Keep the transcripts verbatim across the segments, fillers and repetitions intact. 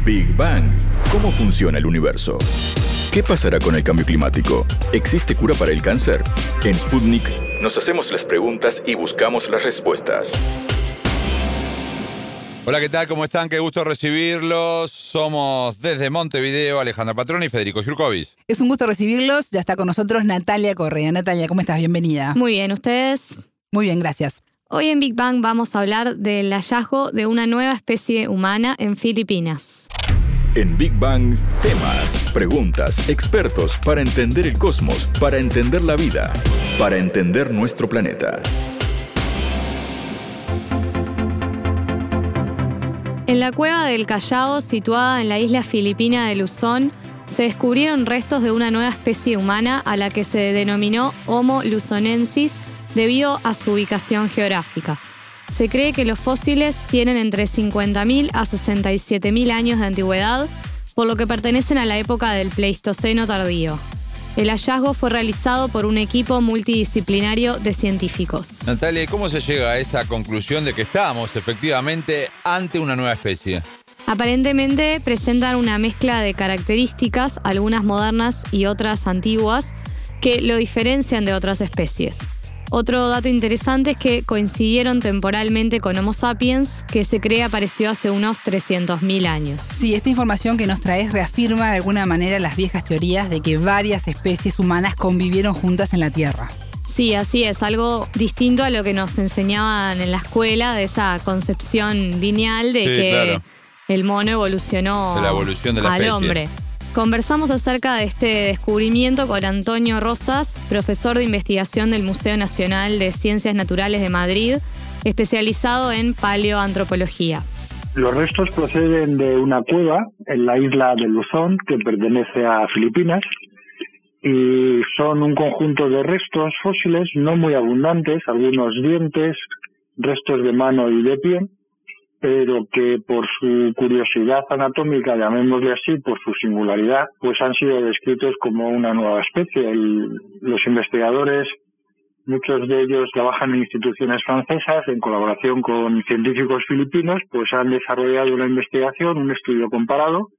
Big Bang. ¿Cómo funciona el universo? ¿Qué pasará con el cambio climático? ¿Existe cura para el cáncer? En Sputnik nos hacemos las preguntas y buscamos las respuestas. Hola, ¿qué tal? ¿Cómo están? Qué gusto recibirlos. Somos desde Montevideo, Alejandra Patrón y Federico Jurkovic. Es un gusto recibirlos. Ya está con nosotros Natalia Correa. Natalia, ¿cómo estás? Bienvenida. Muy bien, ¿ustedes? Muy bien, gracias. Hoy en Big Bang vamos a hablar del hallazgo de una nueva especie humana en Filipinas. En Big Bang, temas, preguntas, expertos para entender el cosmos, para entender la vida, para entender nuestro planeta. En la cueva del Callao, situada en la isla filipina de Luzón, se descubrieron restos de una nueva especie humana a la que se denominó Homo luzonensis debido a su ubicación geográfica. Se cree que los fósiles tienen entre cincuenta mil a sesenta y siete mil años de antigüedad, por lo que pertenecen a la época del Pleistoceno tardío. El hallazgo fue realizado por un equipo multidisciplinario de científicos. Natalia, ¿cómo se llega a esa conclusión de que estamos efectivamente ante una nueva especie? Aparentemente presentan una mezcla de características, algunas modernas y otras antiguas, que lo diferencian de otras especies. Otro dato interesante es que coincidieron temporalmente con Homo sapiens, que se cree apareció hace unos trescientos mil años. Sí, esta información que nos traes reafirma de alguna manera las viejas teorías de que varias especies humanas convivieron juntas en la Tierra. Sí, así es, algo distinto a lo que nos enseñaban en la escuela, de esa concepción lineal de sí, que claro. el mono evolucionó de la evolución de la al especie. hombre. Conversamos acerca de este descubrimiento con Antonio Rosas, profesor de investigación del Museo Nacional de Ciencias Naturales de Madrid, especializado en paleoantropología. Los restos proceden de una cueva en la isla de Luzón, que pertenece a Filipinas, y son un conjunto de restos fósiles no muy abundantes, algunos dientes, restos de mano y de pie, pero que por su curiosidad anatómica, llamémosle así, por su singularidad, pues han sido descritos como una nueva especie. El, los investigadores, muchos de ellos trabajan en instituciones francesas, en colaboración con científicos filipinos, pues han desarrollado una investigación, un estudio comparado,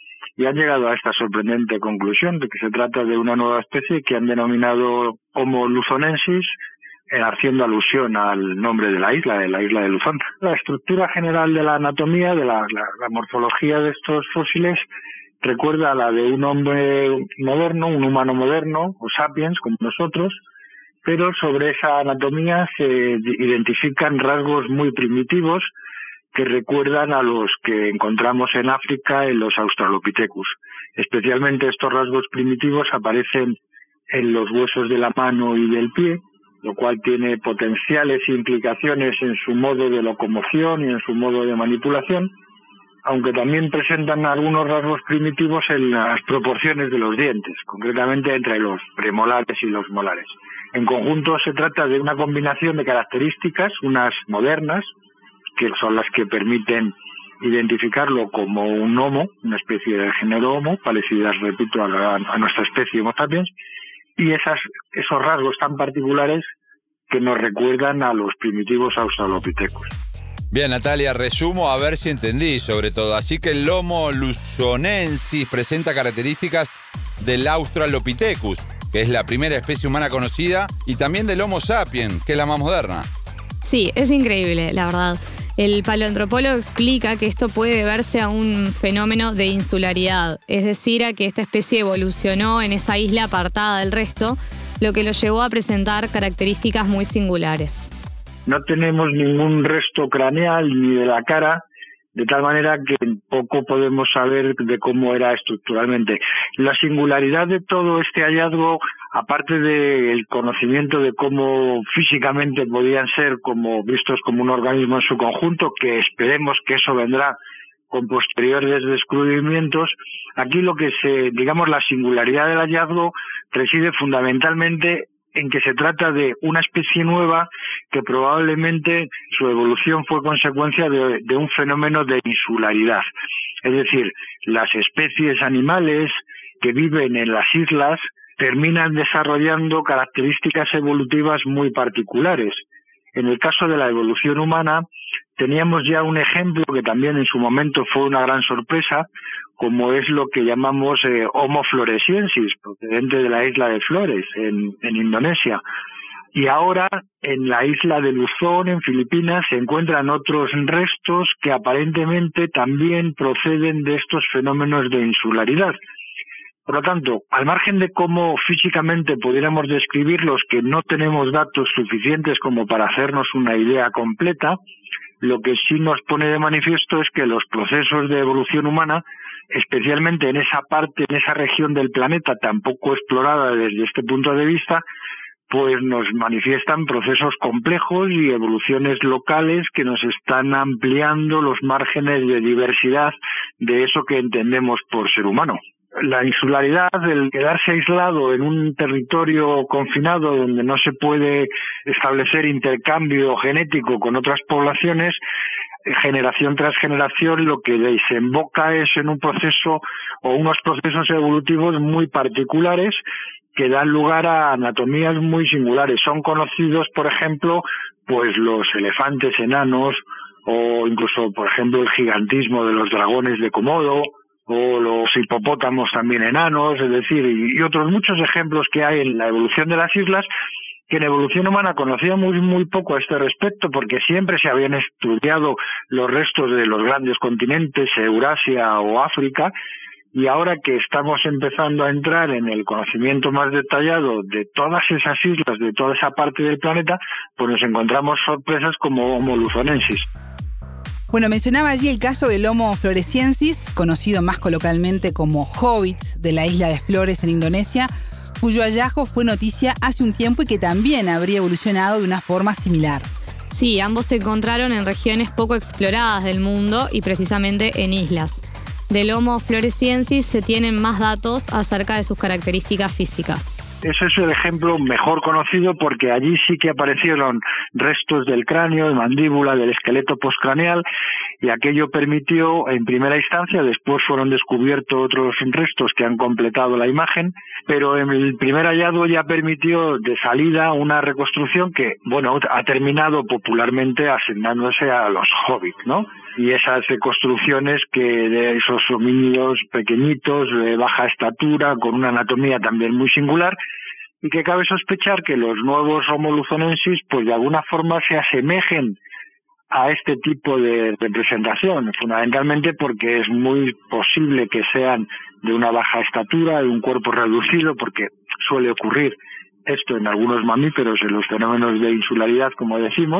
y han llegado a esta sorprendente conclusión de que se trata de una nueva especie que han denominado Homo luzonensis, haciendo alusión al nombre de la isla, de la isla de Luzón. La estructura general de la anatomía, de la, la, la morfología de estos fósiles, recuerda a la de un hombre moderno, un humano moderno, o sapiens, como nosotros, pero sobre esa anatomía se identifican rasgos muy primitivos que recuerdan a los que encontramos en África en los Australopithecus. Especialmente estos rasgos primitivos aparecen en los huesos de la mano y del pie, lo cual tiene potenciales implicaciones en su modo de locomoción y en su modo de manipulación, aunque también presentan algunos rasgos primitivos en las proporciones de los dientes, concretamente entre los premolares y los molares. En conjunto se trata de una combinación de características, unas modernas, que son las que permiten identificarlo como un homo, una especie del género Homo, parecidas, repito, a, la, a nuestra especie Homo sapiens, y esas, esos rasgos tan particulares que nos recuerdan a los primitivos australopithecus. Bien, Natalia, resumo a ver si entendí sobre todo. Así que el Homo luzonensis presenta características del Australopithecus, que es la primera especie humana conocida, y también del Homo sapiens, que es la más moderna. Sí, es increíble, la verdad. El paleoantropólogo explica que esto puede deberse a un fenómeno de insularidad, es decir, a que esta especie evolucionó en esa isla apartada del resto, lo que lo llevó a presentar características muy singulares. No tenemos ningún resto craneal ni de la cara, de tal manera que poco podemos saber de cómo era estructuralmente. La singularidad de todo este hallazgo, aparte del conocimiento de cómo físicamente podían ser como vistos como un organismo en su conjunto, que esperemos que eso vendrá con posteriores descubrimientos, aquí lo que se, digamos, la singularidad del hallazgo reside fundamentalmente en que se trata de una especie nueva que probablemente su evolución fue consecuencia de, de un fenómeno de insularidad. Es decir, las especies animales que viven en las islas terminan desarrollando características evolutivas muy particulares. En el caso de la evolución humana, teníamos ya un ejemplo que también en su momento fue una gran sorpresa, como es lo que llamamos eh, Homo floresiensis, procedente de la isla de Flores, en, en Indonesia. Y ahora, en la isla de Luzón, en Filipinas, se encuentran otros restos que aparentemente también proceden de estos fenómenos de insularidad. Por lo tanto, al margen de cómo físicamente pudiéramos describirlos, que no tenemos datos suficientes como para hacernos una idea completa, lo que sí nos pone de manifiesto es que los procesos de evolución humana, especialmente en esa parte, en esa región del planeta tan poco explorada desde este punto de vista, pues nos manifiestan procesos complejos y evoluciones locales que nos están ampliando los márgenes de diversidad de eso que entendemos por ser humano. La insularidad, el quedarse aislado en un territorio confinado donde no se puede establecer intercambio genético con otras poblaciones, generación tras generación, lo que desemboca es en un proceso o unos procesos evolutivos muy particulares que dan lugar a anatomías muy singulares. Son conocidos, por ejemplo, pues los elefantes enanos o incluso, por ejemplo, el gigantismo de los dragones de Komodo o los hipopótamos también enanos, es decir, y, y otros muchos ejemplos que hay en la evolución de las islas que en evolución humana conocíamos muy poco a este respecto porque siempre se habían estudiado los restos de los grandes continentes, Eurasia o África, y ahora que estamos empezando a entrar en el conocimiento más detallado de todas esas islas, de toda esa parte del planeta, pues nos encontramos sorpresas como Homo luzonensis. Bueno, mencionaba allí el caso del Homo floresiensis, conocido más coloquialmente como Hobbit, de la isla de Flores en Indonesia, cuyo hallazgo fue noticia hace un tiempo y que también habría evolucionado de una forma similar. Sí, ambos se encontraron en regiones poco exploradas del mundo y precisamente en islas. Del Homo floresiensis se tienen más datos acerca de sus características físicas. Ese es el ejemplo mejor conocido porque allí sí que aparecieron restos del cráneo, de mandíbula, del esqueleto postcraneal y aquello permitió en primera instancia, después fueron descubiertos otros restos que han completado la imagen, pero en el primer hallazgo ya permitió de salida una reconstrucción que, bueno, ha terminado popularmente asignándose a los hobbits, ¿no? Y esas reconstrucciones que de esos homínidos pequeñitos, de baja estatura, con una anatomía también muy singular, y que cabe sospechar que los nuevos Homo luzonensis, pues de alguna forma se asemejen a este tipo de representación, fundamentalmente porque es muy posible que sean de una baja estatura, de un cuerpo reducido, porque suele ocurrir esto en algunos mamíferos, en los fenómenos de insularidad, como decimos,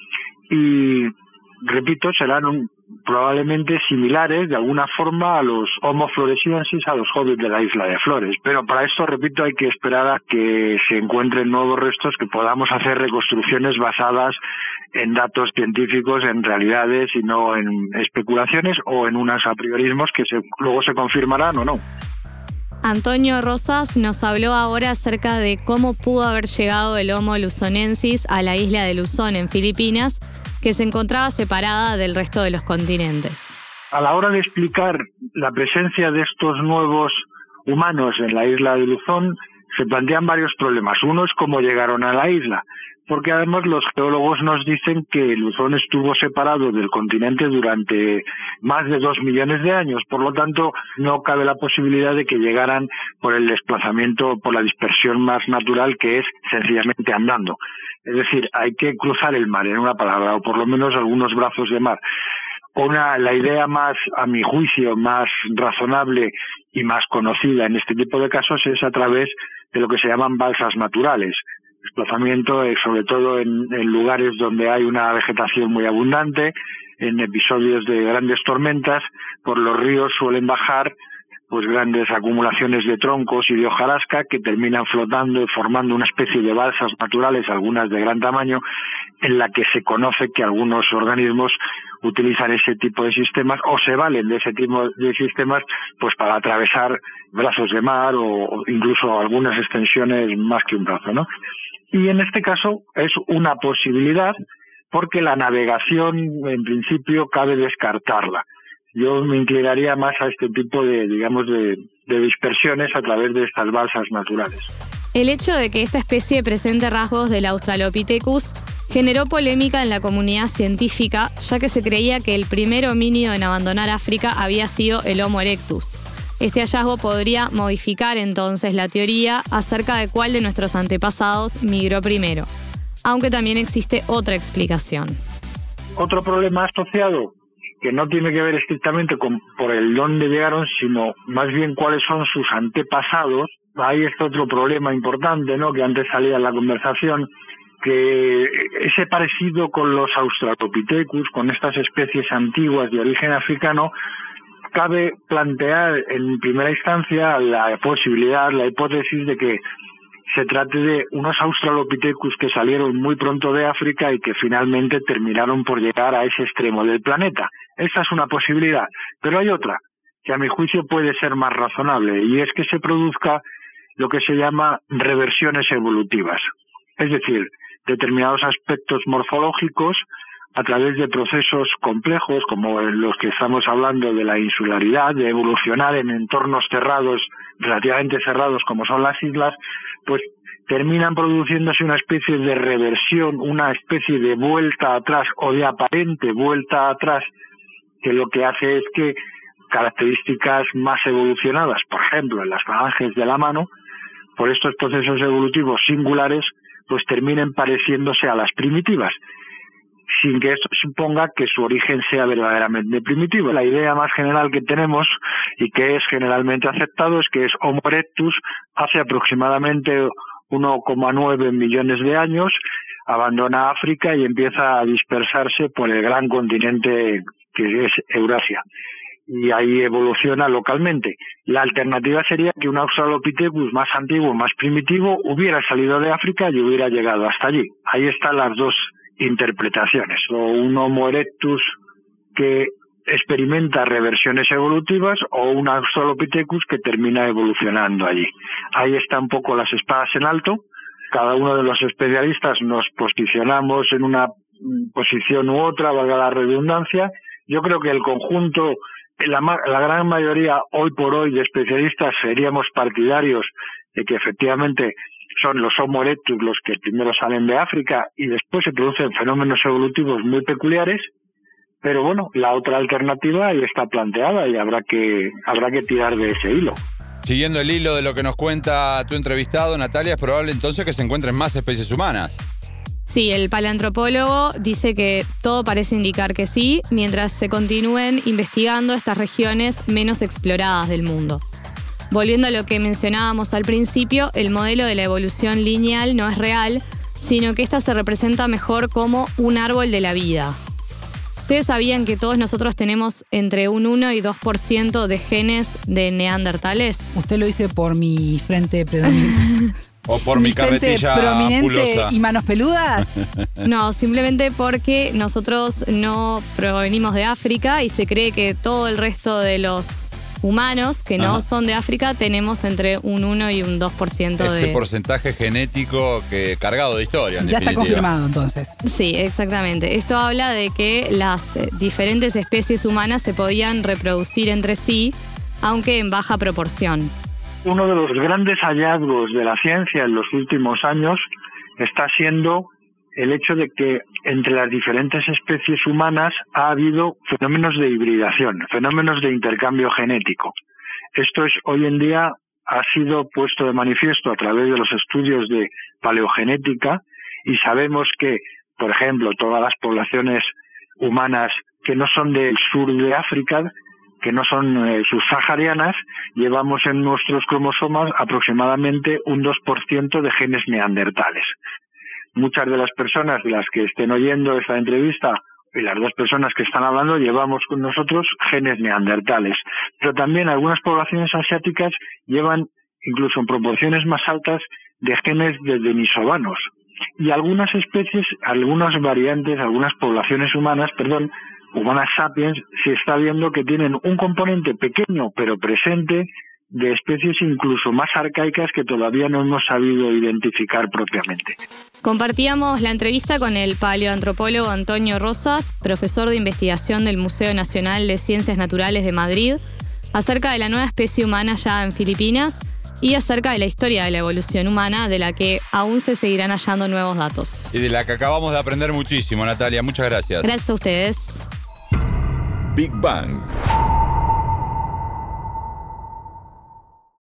y repito, serán un, probablemente similares de alguna forma a los Homo floresiensis, a los hobbits de la isla de Flores. Pero para esto, repito, hay que esperar a que se encuentren nuevos restos, que podamos hacer reconstrucciones basadas en datos científicos, en realidades y no en especulaciones o en unos apriorismos que se, luego se confirmarán o no. Antonio Rosas nos habló ahora acerca de cómo pudo haber llegado el Homo luzonensis a la isla de Luzón en Filipinas, que se encontraba separada del resto de los continentes. A la hora de explicar la presencia de estos nuevos humanos en la isla de Luzón, se plantean varios problemas. Uno es cómo llegaron a la isla, porque además los geólogos nos dicen que Luzón estuvo separado del continente durante más de dos millones de años, por lo tanto no cabe la posibilidad de que llegaran por el desplazamiento, por la dispersión más natural, que es sencillamente andando. Es decir, hay que cruzar el mar, en una palabra, o por lo menos algunos brazos de mar. Una, la idea más, a mi juicio, más razonable y más conocida en este tipo de casos es a través de lo que se llaman balsas naturales. Desplazamiento, eh, sobre todo en, en lugares donde hay una vegetación muy abundante, en episodios de grandes tormentas, por los ríos suelen bajar pues grandes acumulaciones de troncos y de hojarasca que terminan flotando y formando una especie de balsas naturales, algunas de gran tamaño, en la que se conoce que algunos organismos utilizan ese tipo de sistemas o se valen de ese tipo de sistemas pues para atravesar brazos de mar o, o incluso algunas extensiones más que un brazo, ¿no? Y en este caso es una posibilidad porque la navegación en principio cabe descartarla. Yo me inclinaría más a este tipo de, digamos, de, de dispersiones a través de estas balsas naturales. El hecho de que esta especie presente rasgos del Australopithecus generó polémica en la comunidad científica, ya que se creía que el primer homínido en abandonar África había sido el Homo erectus. Este hallazgo podría modificar entonces la teoría acerca de cuál de nuestros antepasados migró primero, aunque también existe otra explicación. Otro problema asociado, que no tiene que ver estrictamente con por el dónde llegaron, sino más bien cuáles son sus antepasados. Ahí está otro problema importante, ¿no?, que antes salía en la conversación, que ese parecido con los Australopithecus, con estas especies antiguas de origen africano, cabe plantear en primera instancia la posibilidad, la hipótesis de que se trate de unos Australopithecus que salieron muy pronto de África y que finalmente terminaron por llegar a ese extremo del planeta. Esta es una posibilidad, pero hay otra, que a mi juicio puede ser más razonable, y es que se produzca lo que se llama reversiones evolutivas. Es decir, determinados aspectos morfológicos a través de procesos complejos como los que estamos hablando de la insularidad, de evolucionar en entornos cerrados, relativamente cerrados como son las islas, pues terminan produciéndose una especie de reversión, una especie de vuelta atrás o de aparente vuelta atrás, que lo que hace es que características más evolucionadas, por ejemplo en las falanges de la mano, por estos procesos evolutivos singulares, pues terminen pareciéndose a las primitivas, sin que esto suponga que su origen sea verdaderamente primitivo. La idea más general que tenemos y que es generalmente aceptado es que es Homo erectus hace aproximadamente uno coma nueve millones de años, abandona África y empieza a dispersarse por el gran continente que es Eurasia. Y ahí evoluciona localmente. La alternativa sería que un Australopithecus más antiguo, más primitivo, hubiera salido de África y hubiera llegado hasta allí. Ahí están las dos interpretaciones, o un Homo erectus que experimenta reversiones evolutivas o un Australopithecus que termina evolucionando allí. Ahí están un poco las espadas en alto. Cada uno de los especialistas nos posicionamos en una posición u otra, valga la redundancia. Yo creo que el conjunto, la, la gran mayoría hoy por hoy de especialistas seríamos partidarios de que efectivamente son los Homo erectus los que primero salen de África y después se producen fenómenos evolutivos muy peculiares, pero bueno, la otra alternativa ahí está planteada y habrá que habrá que tirar de ese hilo. Siguiendo el hilo de lo que nos cuenta tu entrevistado, Natalia, es probable entonces que se encuentren más especies humanas. Sí, el paleantropólogo dice que todo parece indicar que sí, mientras se continúen investigando estas regiones menos exploradas del mundo. Volviendo a lo que mencionábamos al principio, el modelo de la evolución lineal no es real, sino que esta se representa mejor como un árbol de la vida. ¿Ustedes sabían que todos nosotros tenemos entre un uno y dos por ciento de genes de neandertales? Usted lo dice por mi frente predominante. O por mi, mi carretilla prominente pulosa. Y manos peludas. No, simplemente porque nosotros no provenimos de África y se cree que todo el resto de los humanos que no Ajá. son de África tenemos entre un uno y un dos por ciento de... Ese porcentaje genético que cargado de historia, en Ya definitiva. Está confirmado, entonces. Sí, exactamente. Esto habla de que las diferentes especies humanas se podían reproducir entre sí, aunque en baja proporción. Uno de los grandes hallazgos de la ciencia en los últimos años está siendo el hecho de que entre las diferentes especies humanas ha habido fenómenos de hibridación, fenómenos de intercambio genético. Esto es hoy en día ha sido puesto de manifiesto a través de los estudios de paleogenética y sabemos que, por ejemplo, todas las poblaciones humanas que no son del sur de África, que no son eh, subsaharianas, llevamos en nuestros cromosomas aproximadamente un dos por ciento de genes neandertales. Muchas de las personas de las que estén oyendo esta entrevista y las dos personas que están hablando llevamos con nosotros genes neandertales, pero también algunas poblaciones asiáticas llevan incluso en proporciones más altas de genes de denisovanos y algunas especies, algunas variantes, algunas poblaciones humanas, perdón, humanas sapiens, se está viendo que tienen un componente pequeño pero presente de especies incluso más arcaicas que todavía no hemos sabido identificar propiamente. Compartíamos la entrevista con el paleoantropólogo Antonio Rosas, profesor de investigación del Museo Nacional de Ciencias Naturales de Madrid, acerca de la nueva especie humana ya en Filipinas y acerca de la historia de la evolución humana, de la que aún se seguirán hallando nuevos datos. Y de la que acabamos de aprender muchísimo, Natalia. Muchas gracias. Gracias a ustedes. Big Bang.